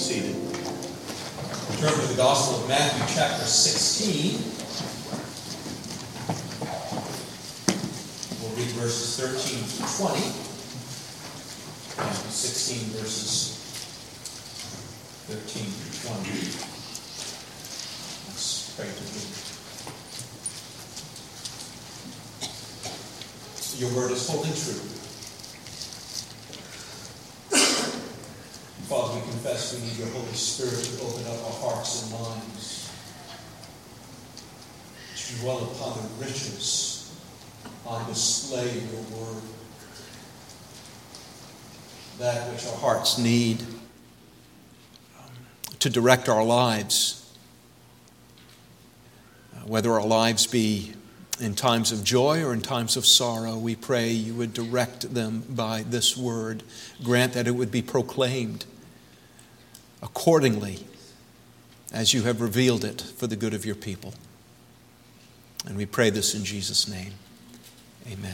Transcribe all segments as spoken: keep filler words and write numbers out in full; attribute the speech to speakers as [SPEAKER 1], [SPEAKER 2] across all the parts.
[SPEAKER 1] seated. Turn to the Gospel of Matthew, chapter sixteen. We'll read verses thirteen to twenty. Matthew sixteen, verses thirteen to twenty. Let's pray together. Your word is holding true. Father, we confess we need your Holy Spirit to open up our hearts and minds, to dwell upon the riches on display in your word, that which our hearts need to direct our lives, whether our lives be in times of joy or in times of sorrow. We pray you would direct them by this word. Grant that it would be proclaimed accordingly as you have revealed it for the good of your people. And we pray this in Jesus' name. Amen.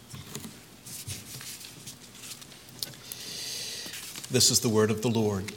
[SPEAKER 1] This is the word of the Lord.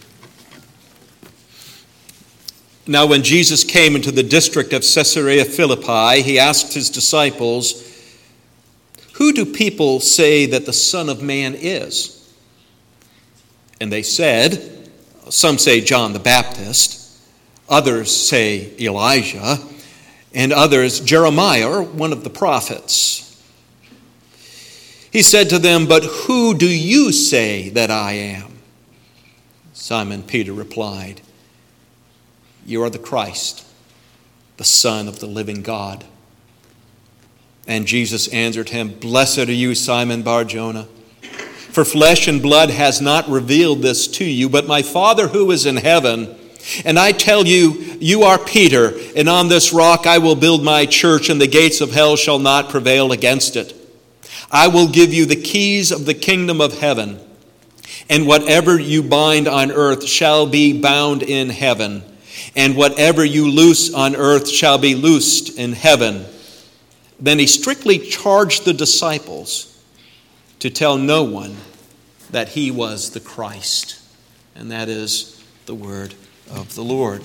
[SPEAKER 1] Now when Jesus came into the district of Caesarea Philippi, he asked his disciples, "Who do people say that the Son of Man is?" And they said, some say John the Baptist, others say Elijah, and others Jeremiah or one of the prophets. He said to them, "But who do you say that I am?" Simon Peter replied, "You are the Christ, the Son of the living God." And Jesus answered him, "Blessed are you, Simon Bar-Jonah, for flesh and blood has not revealed this to you, but my Father who is in heaven. And I tell you, you are Peter, and on this rock I will build my church, and the gates of hell shall not prevail against it. I will give you the keys of the kingdom of heaven, and whatever you bind on earth shall be bound in heaven, and whatever you loose on earth shall be loosed in heaven." Then he strictly charged the disciples to tell no one that he was the Christ. And that is the word of the Lord.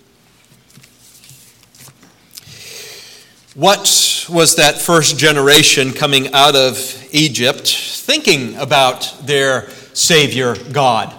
[SPEAKER 1] What was that first generation coming out of Egypt thinking about their Savior God?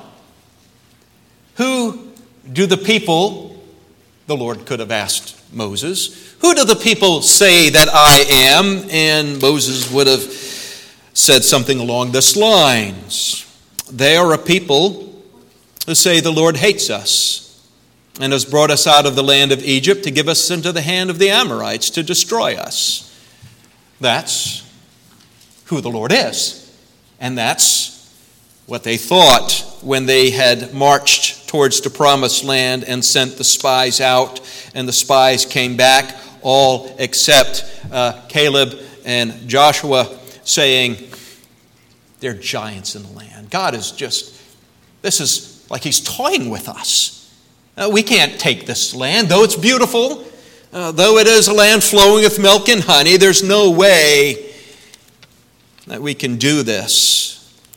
[SPEAKER 1] Who do the people, the Lord could have asked Moses, "Who do the people say that I am?" And Moses would have said something along this lines. They are a people who say the Lord hates us and has brought us out of the land of Egypt to give us into the hand of the Amorites to destroy us. That's who the Lord is. And that's what they thought when they had marched towards the promised land and sent the spies out. And the spies came back, all except uh, Caleb and Joshua, saying, "They're giants in the land. God is just, this is like he's toying with us. Uh, we can't take this land, though it's beautiful, uh, though it is a land flowing with milk and honey. There's no way that we can do this."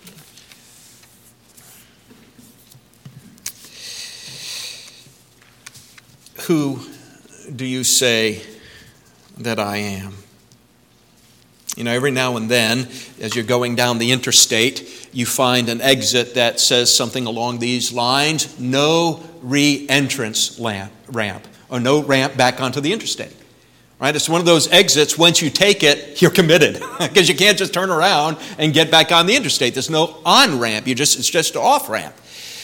[SPEAKER 1] Who do you say that I am? You know, every now and then, as you're going down the interstate, you find an exit that says something along these lines: no re-entrance ramp, or no ramp back onto the interstate. Right? It's one of those exits, once you take it, you're committed, because you can't just turn around and get back on the interstate. There's no on-ramp. You just, it's just an off-ramp.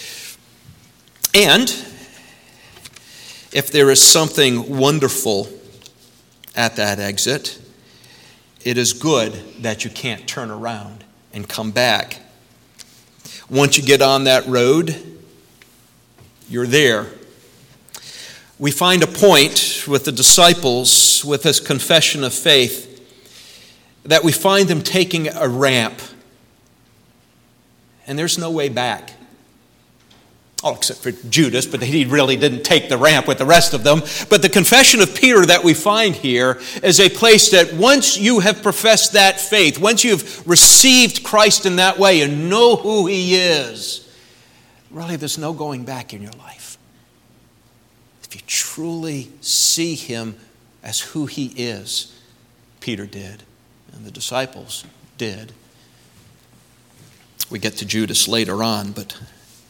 [SPEAKER 1] And if there is something wonderful at that exit, it is good that you can't turn around and come back. Once you get on that road, you're there. We find a point with the disciples with this confession of faith that we find them taking a ramp, and there's no way back. Oh, except for Judas, but he really didn't take the ramp with the rest of them. But the confession of Peter that we find here is a place that once you have professed that faith, once you've received Christ in that way and know who he is, really there's no going back in your life. If you truly see him as who he is, Peter did, and the disciples did. We get to Judas later on, but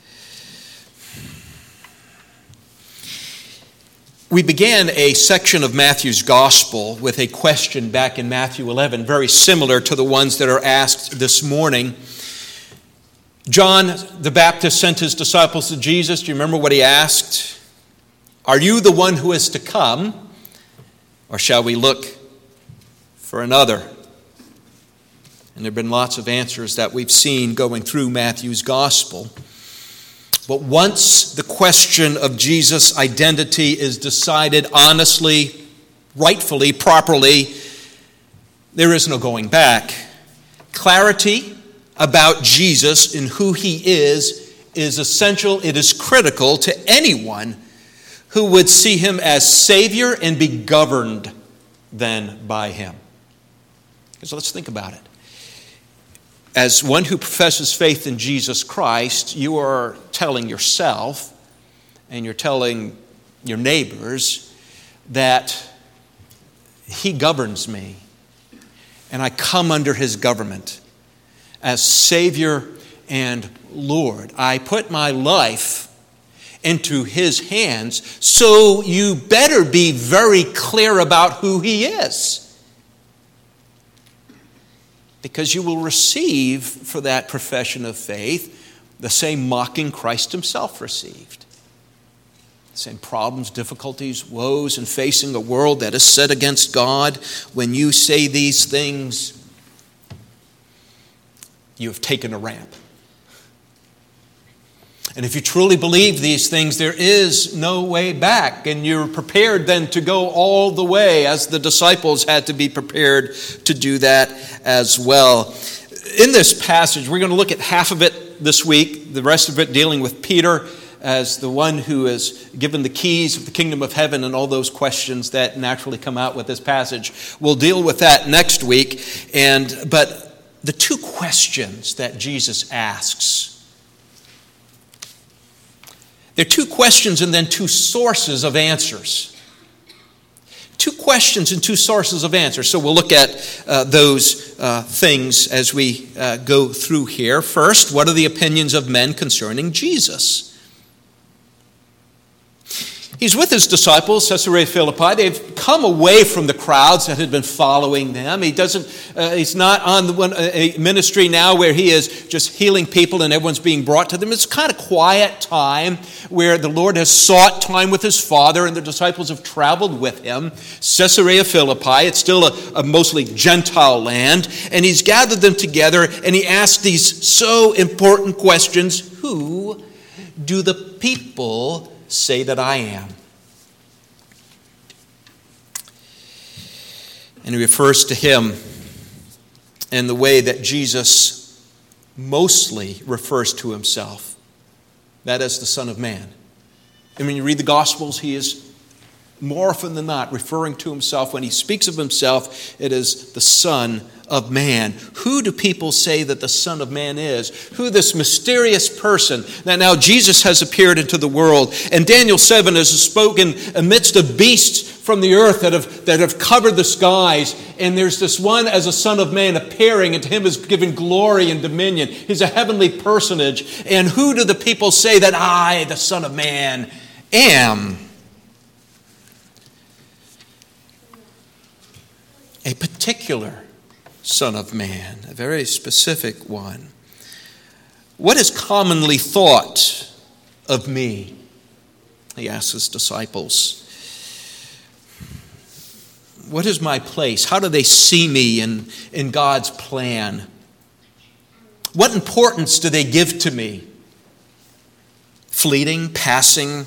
[SPEAKER 1] we began a section of Matthew's gospel with a question back in Matthew eleven, very similar to the ones that are asked this morning. John the Baptist sent his disciples to Jesus. Do you remember what he asked? Are you the one who is to come, or shall we look for another? And there have been lots of answers that we've seen going through Matthew's gospel. But once the question of Jesus' identity is decided honestly, rightfully, properly, there is no going back. Clarity about Jesus and who he is is essential. It is critical to anyone who would see him as Savior and be governed then by him. So let's think about it. As one who professes faith in Jesus Christ, you are telling yourself and you're telling your neighbors that he governs me and I come under his government as Savior and Lord. I put my life into his hands, so you better be very clear about who he is. Because you will receive for that profession of faith the same mocking Christ himself received. The same problems, difficulties, woes in facing a world that is set against God. When you say these things, you have taken a ramp. And if you truly believe these things, there is no way back. And you're prepared then to go all the way, as the disciples had to be prepared to do that as well. In this passage, we're going to look at half of it this week, the rest of it dealing with Peter as the one who is given the keys of the kingdom of heaven and all those questions that naturally come out with this passage. We'll deal with that next week. And but the two questions that Jesus asks, there are two questions and then two sources of answers. Two questions and two sources of answers. So we'll look at uh, those uh, things as we uh, go through here. First, what are the opinions of men concerning Jesus? He's with his disciples, Caesarea Philippi. They've come away from the crowds that had been following them. He doesn't. Uh, he's not on the one, a ministry now where he is just healing people and everyone's being brought to them. It's kind of quiet time where the Lord has sought time with his Father and the disciples have traveled with him. Caesarea Philippi. It's still a, a mostly Gentile land, and he's gathered them together and he asks these so important questions: who do the people say that I am? And he refers to him in the way that Jesus mostly refers to himself, that is the Son of Man. And when you read the Gospels, he is more often than not referring to himself. When he speaks of himself, it is the Son of Man. Who do people say that the Son of Man is? Who this mysterious person that now Jesus has appeared into the world. And Daniel seven has spoken amidst of beasts from the earth that have, that have covered the skies. And there's this one as a Son of Man appearing, and to him is given glory and dominion. He's a heavenly personage. And who do the people say that I, the Son of Man, am? A particular Son of Man, a very specific one. What is commonly thought of me? He asks his disciples. What is my place? How do they see me in, in God's plan? What importance do they give to me? Fleeting, passing?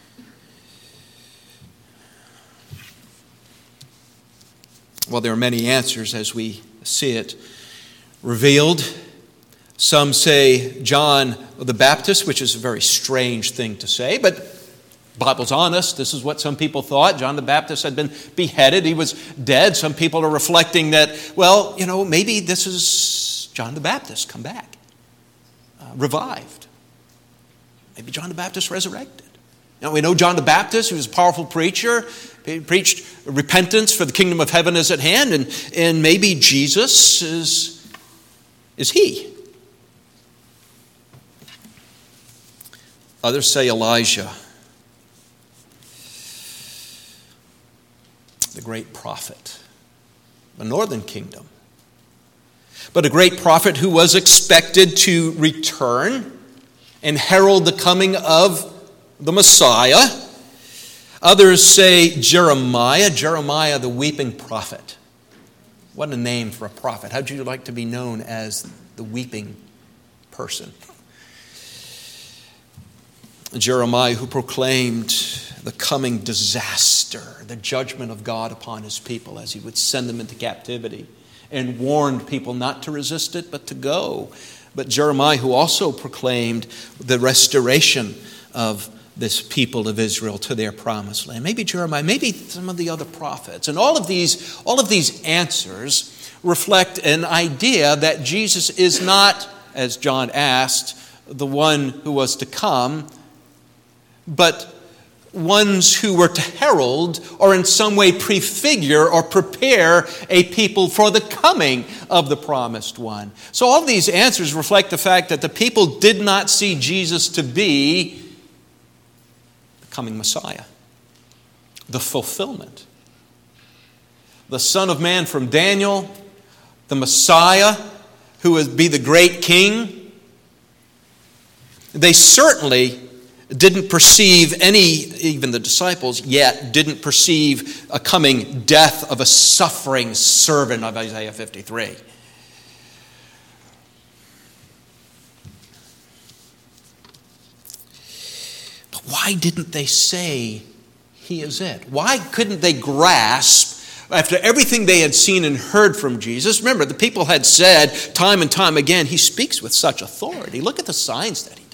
[SPEAKER 1] Well, there are many answers as we see it revealed. Some say John the Baptist, which is a very strange thing to say, but the Bible's honest. This is what some people thought. John the Baptist had been beheaded. He was dead. Some people are reflecting that, well, you know, maybe this is John the Baptist come back, uh, revived. Maybe John the Baptist resurrected. Now, we know John the Baptist, he was a powerful preacher. He preached repentance for the kingdom of heaven is at hand. And, and maybe Jesus is, is he. Others say Elijah, the great prophet, the northern kingdom. But a great prophet who was expected to return and herald the coming of the Messiah. Others say Jeremiah, Jeremiah the weeping prophet. What a name for a prophet. How'd you like to be known as the weeping person? Jeremiah, who proclaimed the coming disaster, the judgment of God upon his people as he would send them into captivity, and warned people not to resist it, but to go. But Jeremiah, who also proclaimed the restoration of this people of Israel to their promised land. Maybe Jeremiah, maybe some of the other prophets. And all of these, all of these answers reflect an idea that Jesus is not, as John asked, the one who was to come, but ones who were to herald or in some way prefigure or prepare a people for the coming of the promised one. So all these answers reflect the fact that the people did not see Jesus to be the coming Messiah, the fulfillment. The Son of Man from Daniel, the Messiah who would be the great king. They certainly didn't perceive any, even the disciples yet, didn't perceive a coming death of a suffering servant of Isaiah fifty-three. But why didn't they say he is it? Why couldn't they grasp, after everything they had seen and heard from Jesus? Remember, the people had said time and time again, he speaks with such authority. Look at the signs that he does.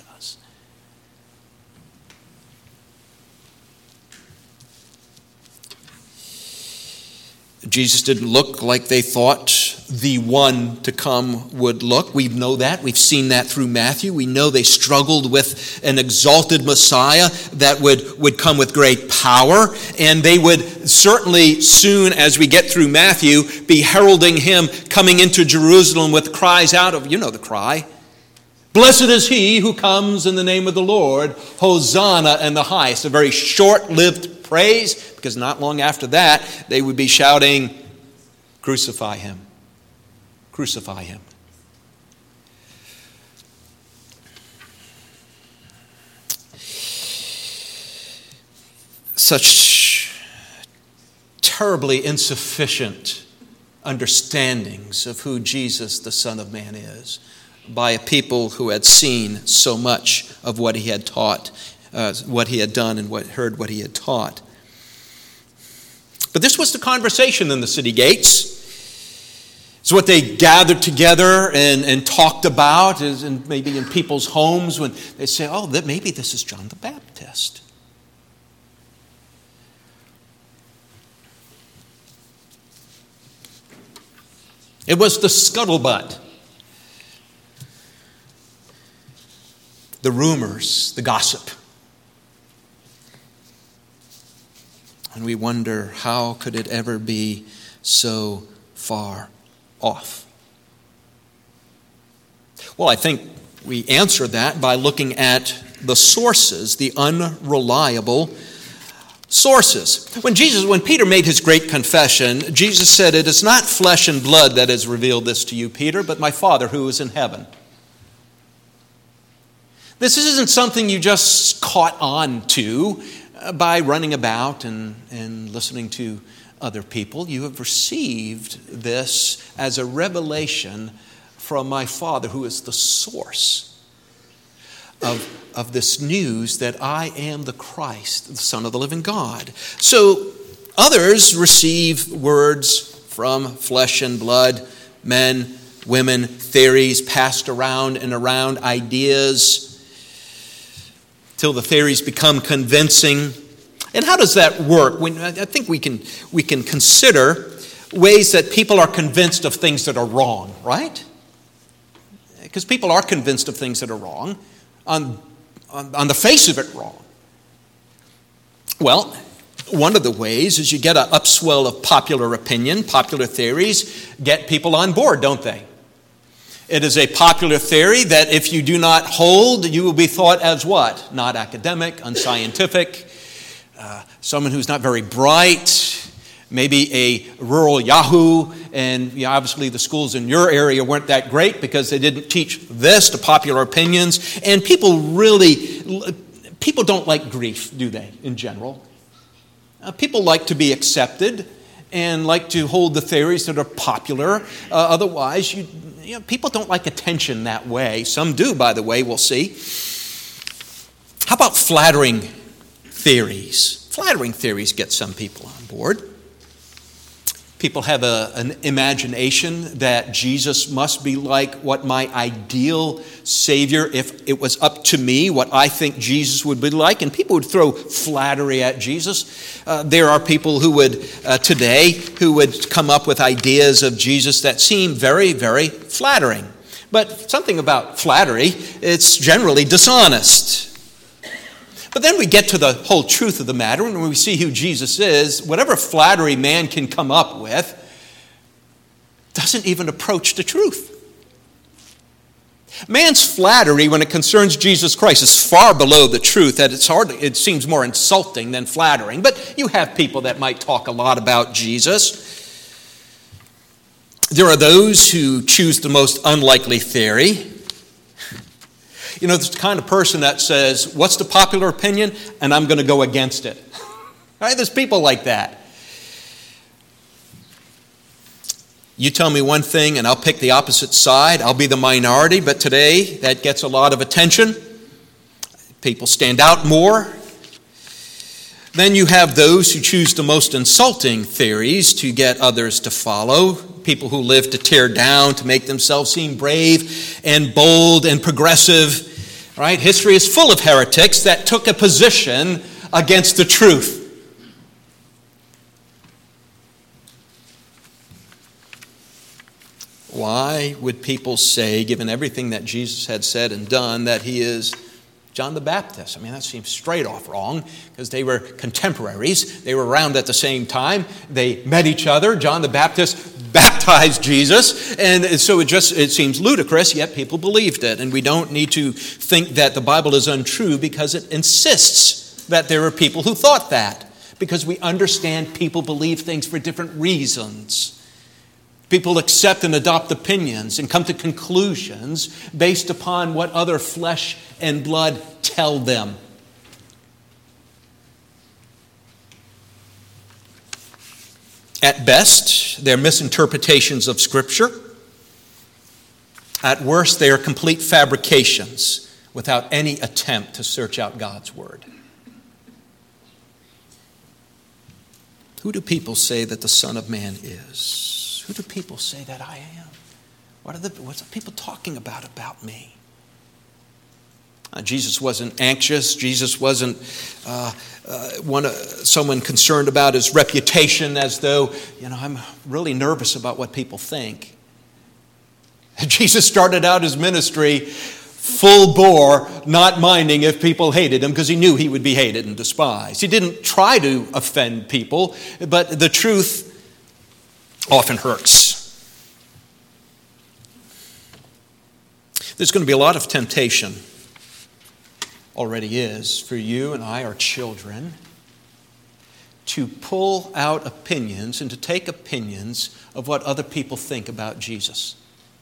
[SPEAKER 1] Jesus didn't look like they thought the one to come would look. We know that. We've seen that through Matthew. We know they struggled with an exalted Messiah that would, would come with great power. And they would certainly soon, as we get through Matthew, be heralding him coming into Jerusalem with cries out of, you know the cry, "Blessed is he who comes in the name of the Lord, Hosanna in the highest." A very short-lived praise, because not long after that, they would be shouting, "Crucify him, crucify him." Such terribly insufficient understandings of who Jesus, the Son of Man, is by a people who had seen so much of what he had taught, uh, what he had done, and what heard what he had taught. But this was the conversation in the city gates. It's what they gathered together and, and talked about, is in, maybe in people's homes when they say, "Oh, that maybe this is John the Baptist." It was the scuttlebutt, the rumors, the gossip. And we wonder, how could it ever be so far off? Well, I think we answer that by looking at the sources, the unreliable sources. When Jesus, when Peter made his great confession, Jesus said, "It is not flesh and blood that has revealed this to you, Peter, but my Father who is in heaven." This isn't something you just caught on to by running about and, and listening to other people. You have received this as a revelation from my Father, who is the source of, of this news that I am the Christ, the Son of the living God. So others receive words from flesh and blood, men, women, theories passed around and around, ideas, till the theories become convincing. And how does that work? When, I think we can, we can consider ways that people are convinced of things that are wrong, right? Because people are convinced of things that are wrong on on, on the face of it wrong? Well, one of the ways is you get an upswell of popular opinion. Popular theories get people on board, don't they? It is a popular theory that if you do not hold, you will be thought as what? Not academic, unscientific, uh, someone who's not very bright, maybe a rural Yahoo, and you know, obviously the schools in your area weren't that great because they didn't teach this to popular opinions. And people really, people don't like grief, do they, in general? Uh, people like to be accepted and like to hold the theories that are popular. Uh, otherwise, you, you know, people don't like attention that way. Some do, by the way, we'll see. How about flattering theories? Flattering theories get some people on board. People have a, an imagination that Jesus must be like what my ideal Savior, if it was up to me, what I think Jesus would be like. And people would throw flattery at Jesus. Uh, there are people who would, uh, today, who would come up with ideas of Jesus that seem very, very flattering. But something about flattery, it's generally dishonest. But then we get to the whole truth of the matter, and when we see who Jesus is, whatever flattery man can come up with doesn't even approach the truth. Man's flattery, when it concerns Jesus Christ, is far below the truth. That it's hardly, it seems more insulting than flattering. But you have people that might talk a lot about Jesus. There are those who choose the most unlikely theory. You know, there's the kind of person that says, what's the popular opinion? And I'm going to go against it. Right? There's people like that. You tell me one thing and I'll pick the opposite side. I'll be the minority, but today that gets a lot of attention. People stand out more. Then you have those who choose the most insulting theories to get others to follow. People who live to tear down, to make themselves seem brave and bold and progressive. Right? History is full of heretics that took a position against the truth. Why would people say, given everything that Jesus had said and done, that he is John the Baptist? I mean, that seems straight off wrong because they were contemporaries. They were around at the same time. They met each other. John the Baptist baptized Jesus, and so it just it seems ludicrous, yet people believed it. And we don't need to think that the Bible is untrue because it insists that there are people who thought that, because we understand people believe things for different reasons. People accept and adopt opinions and come to conclusions based upon what other flesh and blood tell them. At best, they're misinterpretations of Scripture. At worst, they are complete fabrications without any attempt to search out God's Word. Who do people say that the Son of Man is? Who do people say that I am? What are the, what's the people talking about about me? Uh, Jesus wasn't anxious. Jesus wasn't uh, uh, one, uh, someone concerned about his reputation, as though, you know, I'm really nervous about what people think. Jesus started out his ministry full bore, not minding if people hated him, because he knew he would be hated and despised. He didn't try to offend people, but the truth often hurts. There's going to be a lot of temptation, already is, for you and I, our children, to pull out opinions and to take opinions of what other people think about Jesus.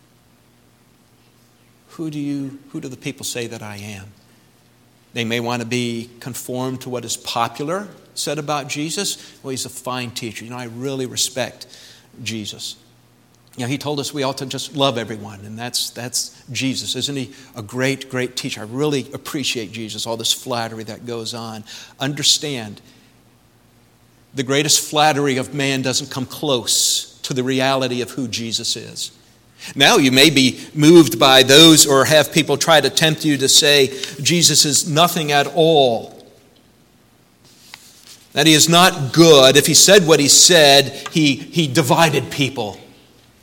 [SPEAKER 1] Who do you, who do the people say that I am? They may want to be conformed to what is popular said about Jesus. Well, he's a fine teacher. You know, I really respect Jesus. You know, he told us we ought to just love everyone, and that's that's Jesus. Isn't he a great, great teacher? I really appreciate Jesus, all this flattery that goes on. Understand, the greatest flattery of man doesn't come close to the reality of who Jesus is. Now you may be moved by those, or have people try to tempt you to say Jesus is nothing at all, that he is not good. If he said what he said, he, he divided people.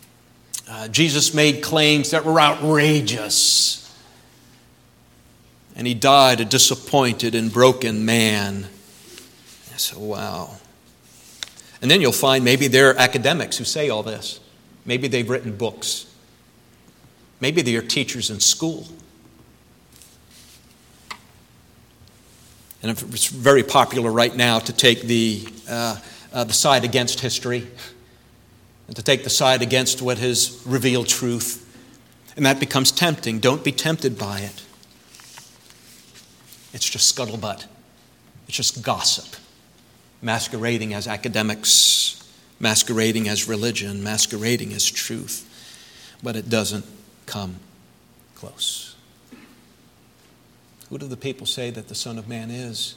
[SPEAKER 1] Uh, Jesus made claims that were outrageous. And he died a disappointed and broken man. I said, wow. And then you'll find maybe there are academics who say all this. Maybe they've written books. Maybe they are teachers in school. And it's very popular right now to take the, uh, uh, the side against history and to take the side against what has revealed truth. And that becomes tempting. Don't be tempted by it. It's just scuttlebutt. It's just gossip, masquerading as academics, masquerading as religion, masquerading as truth. But it doesn't come close. Who do the people say that the Son of Man is?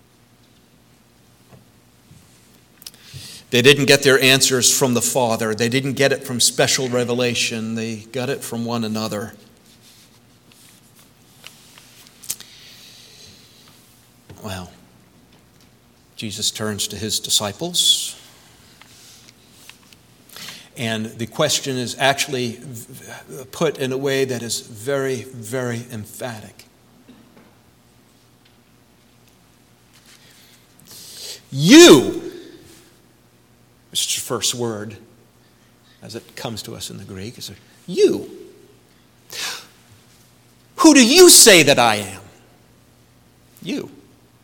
[SPEAKER 1] They didn't get their answers from the Father. They didn't get it from special revelation. They got it from one another. Well, Jesus turns to his disciples. And the question is actually put in a way that is very, very emphatic. You, this is the first word as it comes to us in the Greek, is you. Who do you say that I am? You.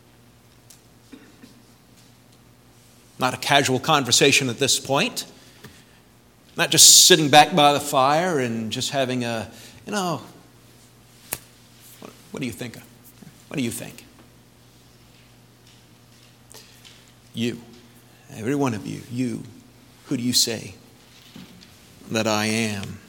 [SPEAKER 1] Not a casual conversation at this point. Not just sitting back by the fire and just having a, you know, what, what do you think? What do you think? You, every one of you, you, who do you say that I am?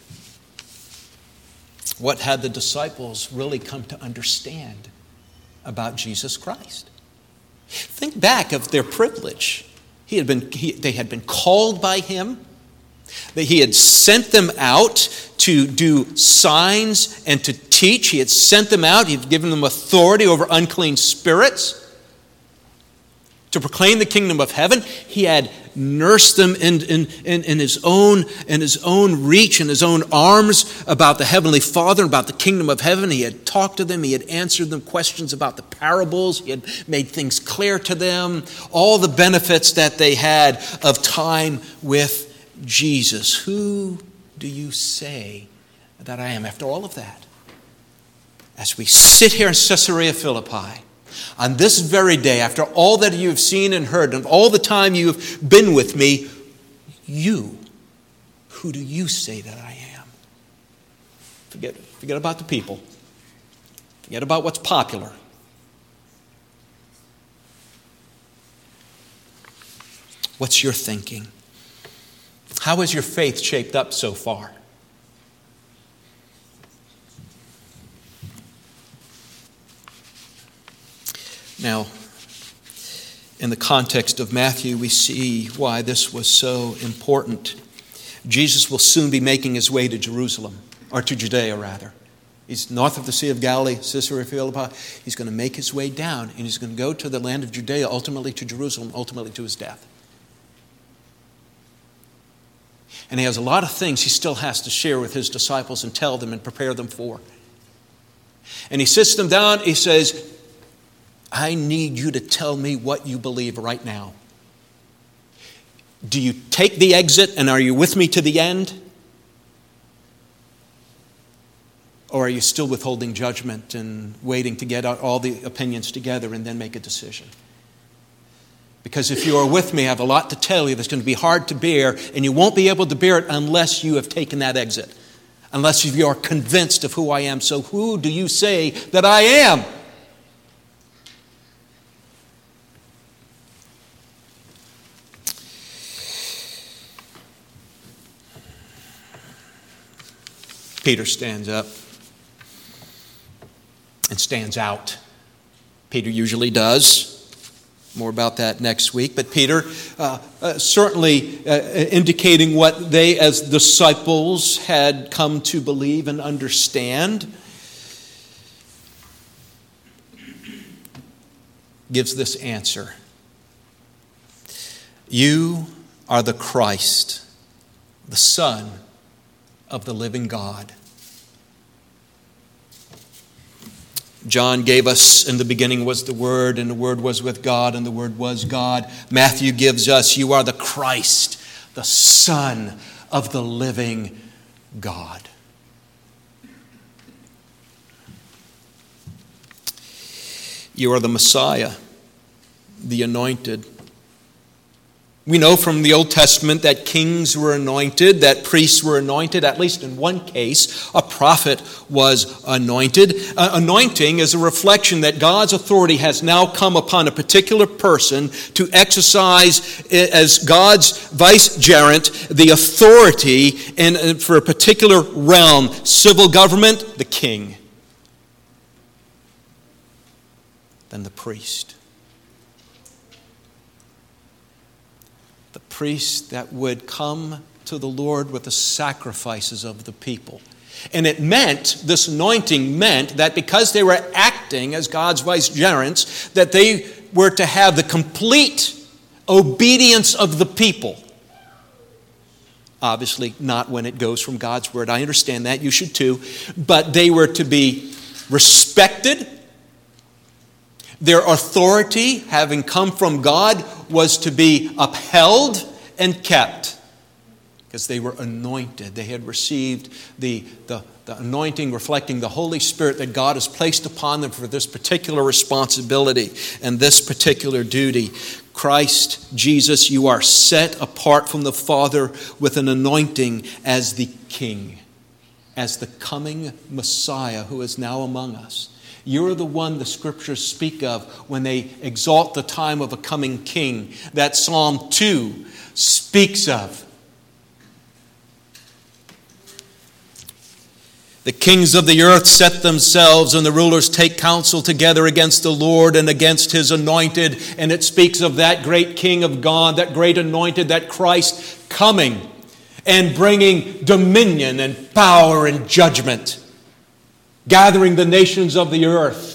[SPEAKER 1] What had the disciples really come to understand about Jesus Christ? Think back of their privilege. He had been, he, they had been called by him, that he had sent them out to do signs and to teach. He had sent them out. He had given them authority over unclean spirits to proclaim the kingdom of heaven. He had nursed them in, in, in, in, his own, in his own reach, in his own arms about the Heavenly Father, about the kingdom of heaven. He had talked to them. He had answered them questions about the parables. He had made things clear to them. All the benefits that they had of time with Jesus. Who do you say that I am? After all of that, as we sit here in Caesarea Philippi, on this very day, after all that you have seen and heard, and all the time you have been with me, you, who do you say that I am? Forget, forget about the people. Forget about what's popular. What's your thinking? How has your faith shaped up so far? Now, in the context of Matthew, we see why this was so important. Jesus will soon be making his way to Jerusalem, or to Judea rather. He's north of the Sea of Galilee, Caesarea Philippi. He's going to make his way down, and he's going to go to the land of Judea, ultimately to Jerusalem, ultimately to his death. And he has a lot of things he still has to share with his disciples and tell them and prepare them for. And he sits them down, he says, I need you to tell me what you believe right now. Do you take the exit and are you with me to the end? Or are you still withholding judgment and waiting to get all the opinions together and then make a decision? Because if you are with me, I have a lot to tell you that's going to be hard to bear, and you won't be able to bear it unless you have taken that exit, unless you are convinced of who I am. So who do you say that I am? Peter stands up and stands out. Peter usually does. More about that next week. But Peter, uh, uh, certainly uh, indicating what they as disciples had come to believe and understand, gives this answer. You are the Christ, the Son of the living God. John gave us, in the beginning was the Word, and the Word was with God, and the Word was God. Matthew gives us, you are the Christ, the Son of the living God. You are the Messiah, the anointed. We know from the Old Testament that kings were anointed, that priests were anointed. At least in one case, a prophet was anointed. Uh, anointing is a reflection that God's authority has now come upon a particular person to exercise as God's vicegerent the authority in, for a particular realm. Civil government, the king. Then the priest. Priest that would come to the Lord with the sacrifices of the people. And it meant, this anointing meant that because they were acting as God's vicegerents, that they were to have the complete obedience of the people. Obviously not when it goes from God's word. I understand that. You should too. But they were to be respected. Their authority, having come from God, was to be upheld and kept because they were anointed. They had received the, the, the anointing reflecting the Holy Spirit that God has placed upon them for this particular responsibility and this particular duty. Christ Jesus, you are set apart from the Father with an anointing as the King, as the coming Messiah who is now among us. You're the one the Scriptures speak of when they exalt the time of a coming king that Psalm two speaks of. The kings of the earth set themselves, and the rulers take counsel together against the Lord and against His anointed. And it speaks of that great King of God, that great anointed, that Christ coming and bringing dominion and power and judgment, gathering the nations of the earth.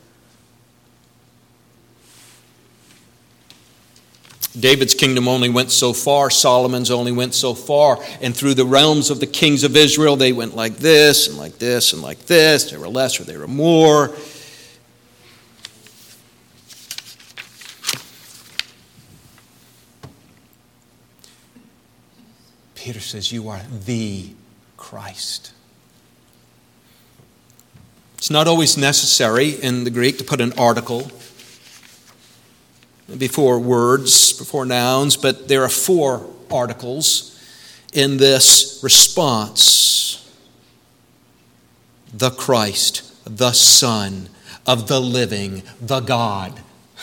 [SPEAKER 1] David's kingdom only went so far. Solomon's only went so far. And through the realms of the kings of Israel, they went like this and like this and like this. They were less or they were more. Peter says, you are the Christ. It's not always necessary in the Greek to put an article before words, before nouns, but there are four articles in this response. The Christ, the Son of the living, the God.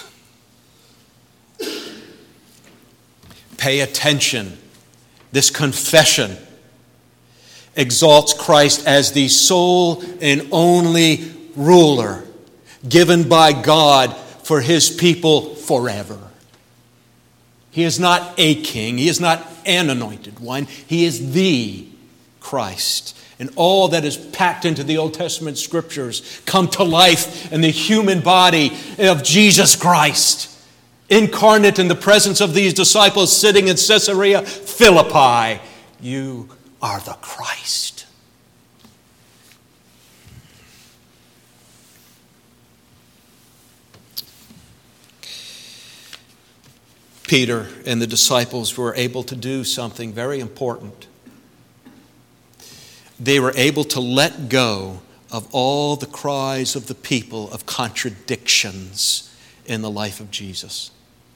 [SPEAKER 1] Pay attention. This confession exalts Christ as the sole and only ruler given by God for His people forever. He is not a king. He is not an anointed one. He is the Christ. And all that is packed into the Old Testament Scriptures come to life in the human body of Jesus Christ, incarnate in the presence of these disciples sitting in Caesarea Philippi. You are the Christ. Peter and the disciples were able to do something very important. They were able to let go of all the cries of the people of contradictions in the life of Jesus.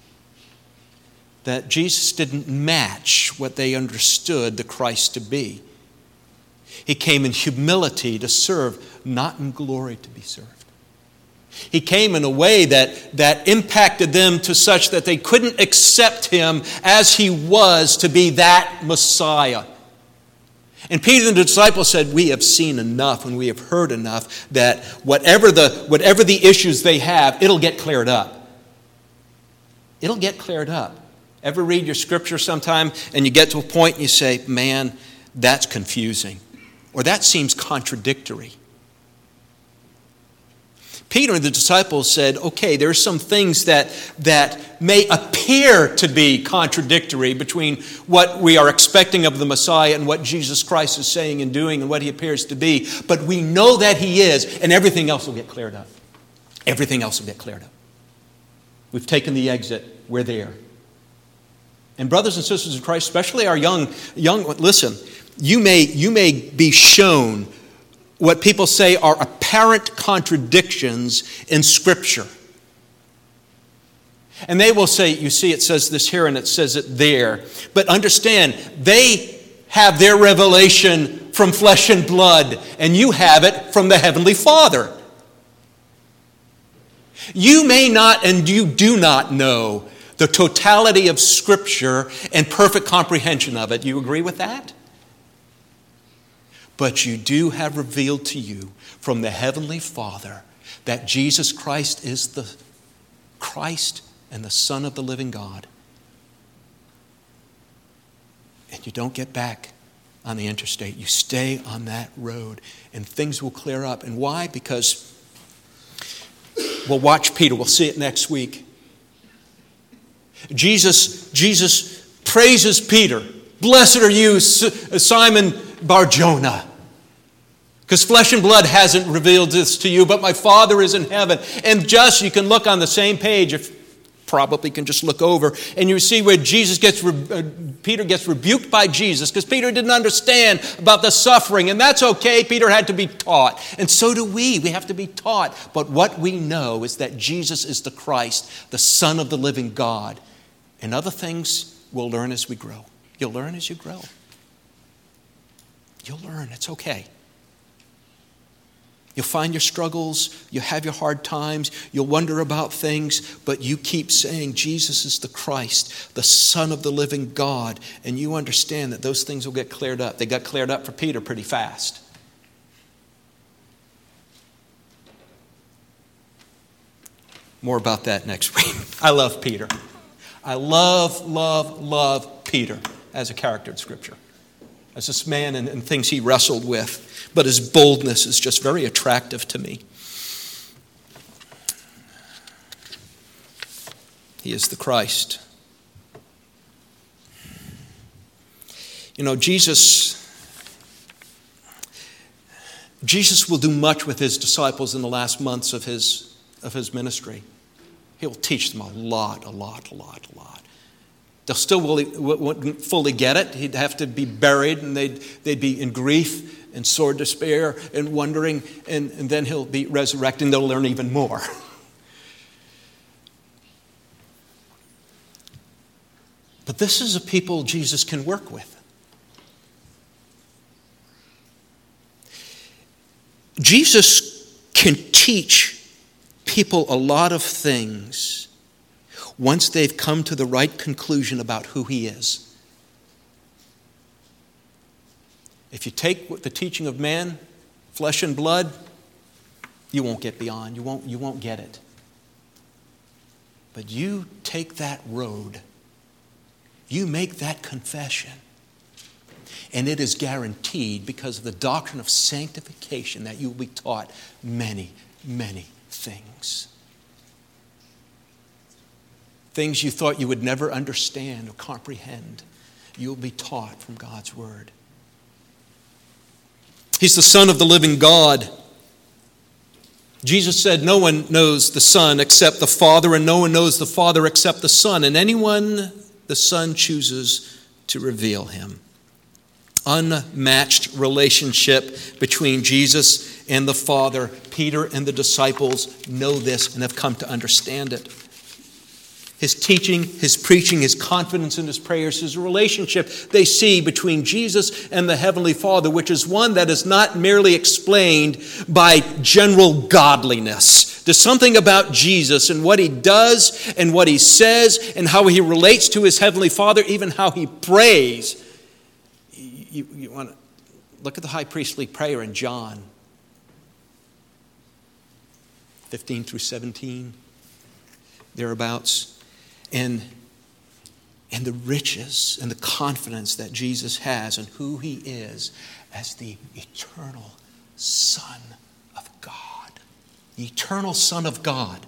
[SPEAKER 1] That Jesus didn't match what they understood the Christ to be. He came in humility to serve, not in glory to be served. He came in a way that, that impacted them to such that they couldn't accept Him as He was to be that Messiah. And Peter and the disciples said, we have seen enough and we have heard enough that whatever the, whatever the issues they have, it'll get cleared up. It'll get cleared up. Ever read your scripture sometime and you get to a point and you say, man, that's confusing. Or that seems contradictory. Peter and the disciples said, okay, there are some things that, that may appear to be contradictory between what we are expecting of the Messiah and what Jesus Christ is saying and doing and what he appears to be. But we know that he is, and everything else will get cleared up. Everything else will get cleared up. We've taken the exit. We're there. And brothers and sisters in Christ, especially our young, young, listen, you may, you may be shown what people say are apparent contradictions in Scripture. And they will say, you see, it says this here and it says it there. But understand, they have their revelation from flesh and blood, and you have it from the Heavenly Father. You may not and you do not know the totality of Scripture and perfect comprehension of it. You agree with that? But you do have revealed to you from the Heavenly Father that Jesus Christ is the Christ and the Son of the living God. And you don't get back on the interstate. You stay on that road and things will clear up. And why? Because we'll watch Peter. We'll see it next week. Jesus, Jesus praises Peter. Blessed are you, Simon Bar-Jonah, because flesh and blood hasn't revealed this to you, but my Father is in heaven. And just, you can look on the same page, if probably can just look over, and you see where Jesus gets, uh, Peter gets rebuked by Jesus, because Peter didn't understand about the suffering, and that's okay. Peter had to be taught, and so do we. We have to be taught. But what we know is that Jesus is the Christ, the Son of the living God. And other things we'll learn as we grow. You'll learn as you grow. You'll learn. It's okay. You'll find your struggles. You'll have your hard times. You'll wonder about things. But you keep saying Jesus is the Christ, the Son of the living God. And you understand that those things will get cleared up. They got cleared up for Peter pretty fast. More about that next week. I love Peter. I love, love, love Peter as a character in Scripture. As this man and, and things he wrestled with. But his boldness is just very attractive to me. He is the Christ. You know, Jesus, Jesus will do much with his disciples in the last months of his, of his ministry. He will teach them a lot, a lot, a lot, a lot. They'll still wouldn't fully get it. He'd have to be buried, and they'd, they'd be in grief and sore despair and wondering, and, and then he'll be resurrected, and they'll learn even more. But this is a people Jesus can work with. Jesus can teach people a lot of things once they've come to the right conclusion about who he is. If you take the teaching of man, flesh and blood, you won't get beyond. You won't, you won't get it. But you take that road, you make that confession, and it is guaranteed because of the doctrine of sanctification that you will be taught many, many things. Things you thought you would never understand or comprehend, you will be taught from God's Word. He's the Son of the living God. Jesus said, no one knows the Son except the Father, and no one knows the Father except the Son, and anyone the Son chooses to reveal him. Unmatched relationship between Jesus and the Father. Peter and the disciples know this and have come to understand it. His teaching, his preaching, his confidence in his prayers, his relationship they see between Jesus and the Heavenly Father, which is one that is not merely explained by general godliness. There's something about Jesus and what he does and what he says and how he relates to his Heavenly Father, even how he prays. You, you want to look at the high priestly prayer in John fifteen through seventeen, thereabouts. And, and the riches and the confidence that Jesus has in who he is as the eternal Son of God. the eternal Son of God.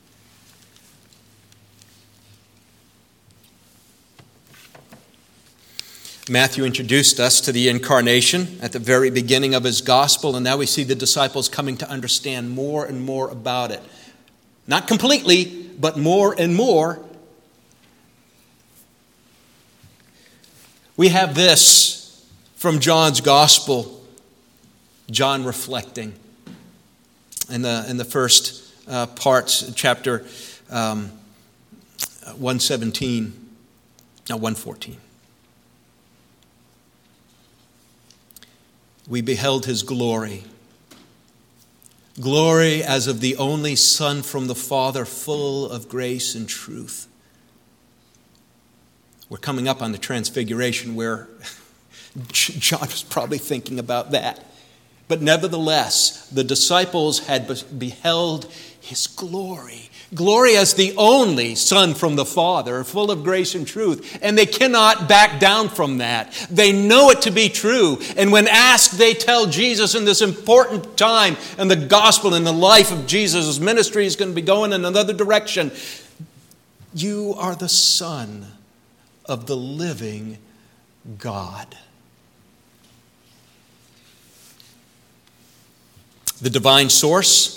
[SPEAKER 1] Matthew introduced us to the incarnation at the very beginning of his gospel, and now we see the disciples coming to understand more and more about it. Not completely, but more and more. We have this from John's gospel, John reflecting in the, in the first uh, parts, chapter um, one seventeen, no, one fourteen. We beheld his glory. Glory as of the only Son from the Father, full of grace and truth. We're coming up on the Transfiguration where John was probably thinking about that. But nevertheless, the disciples had beheld his glory. Glory as the only Son from the Father, full of grace and truth. And they cannot back down from that. They know it to be true. And when asked, they tell Jesus in this important time in the gospel, in the life of Jesus, his ministry is going to be going in another direction. You are the Son of the living God. The divine source.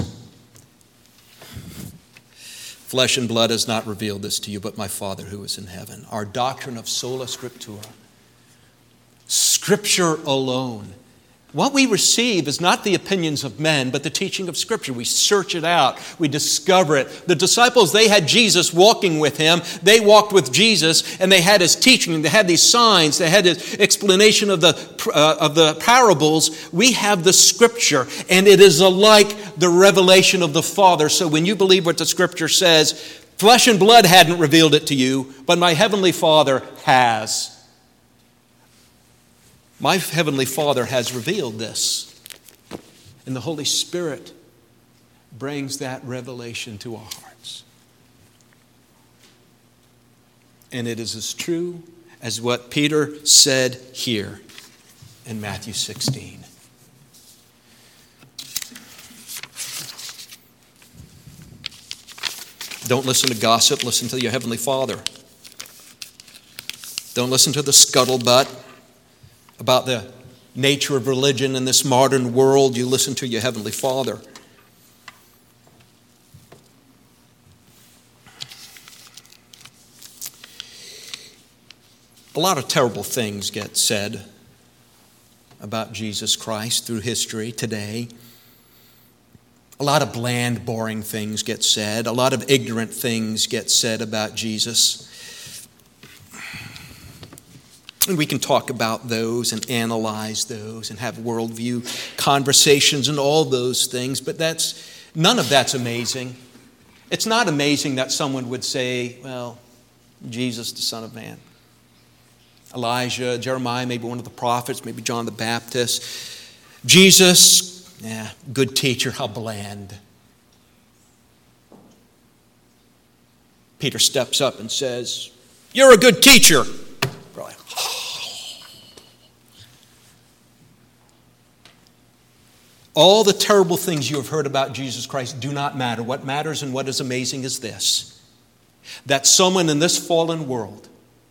[SPEAKER 1] Flesh and blood has not revealed this to you, but my Father who is in heaven. Our doctrine of sola scriptura. Scripture alone. What we receive is not the opinions of men, but the teaching of Scripture. We search it out. We discover it. The disciples, they had Jesus walking with him. They walked with Jesus, and they had his teaching. They had these signs. They had his explanation of the, uh, of the parables. We have the Scripture, and it is alike the revelation of the Father. So when you believe what the Scripture says, flesh and blood hadn't revealed it to you, but my heavenly Father has. My heavenly Father has revealed this, and the Holy Spirit brings that revelation to our hearts. And it is as true as what Peter said here in Matthew sixteen. Don't listen to gossip, listen to your heavenly Father. Don't listen to the scuttlebutt about the nature of religion in this modern world. You listen to your heavenly Father. A lot of terrible things get said about Jesus Christ through history today. A lot of bland, boring things get said. A lot of ignorant things get said about Jesus. And we can talk about those and analyze those and have worldview conversations and all those things, but that's none of that's amazing. It's not amazing that someone would say, well, Jesus, the Son of Man. Elijah, Jeremiah, maybe one of the prophets, maybe John the Baptist. Jesus, yeah, good teacher, how bland. Peter steps up and says, you're a good teacher. Really? All the terrible things you have heard about Jesus Christ do not matter. What matters and what is amazing is this: that someone in this fallen world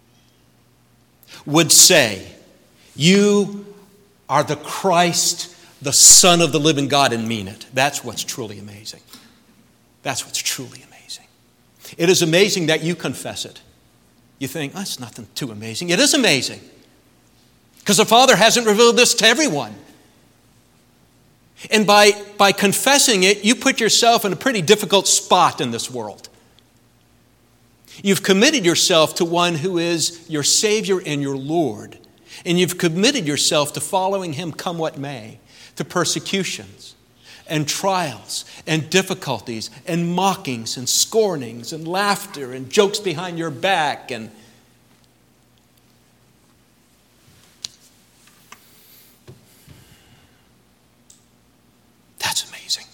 [SPEAKER 1] would say, you are the Christ, the Son of the living God, and mean it. That's what's truly amazing. That's what's truly amazing. It is amazing that you confess it. You think, oh, that's nothing too amazing. It is amazing. Because the Father hasn't revealed this to everyone. And by, by confessing it, you put yourself in a pretty difficult spot in this world. You've committed yourself to one who is your Savior and your Lord. And you've committed yourself to following him come what may, to persecutions and trials and difficulties and mockings and scornings and laughter and jokes behind your back and that's amazing.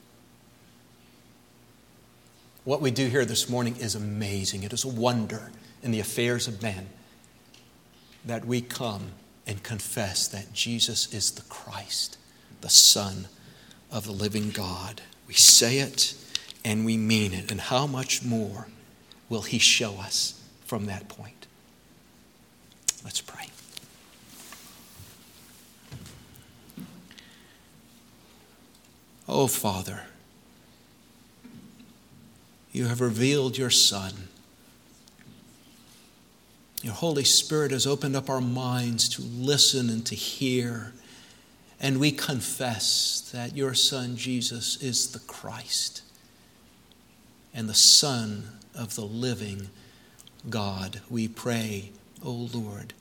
[SPEAKER 1] What we do here this morning is amazing. It is a wonder in the affairs of men that we come and confess that Jesus is the Christ, the Son of the living God. We We say it and we mean it. And how much more will he show us from that point? Let's pray. Oh, Father, you have revealed your Son. Your Holy Spirit has opened up our minds to listen and to hear. And we confess that your Son, Jesus, is the Christ and the Son of the living God. We pray, O Lord,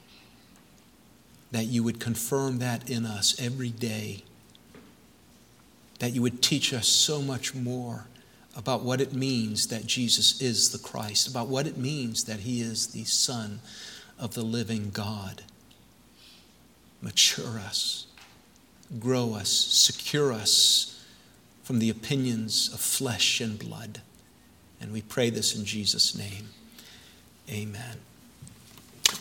[SPEAKER 1] that you would confirm that in us every day, that you would teach us so much more about what it means that Jesus is the Christ, about what it means that he is the Son of the living God. Mature us, grow us, secure us from the opinions of flesh and blood. And we pray this in Jesus' name. Amen.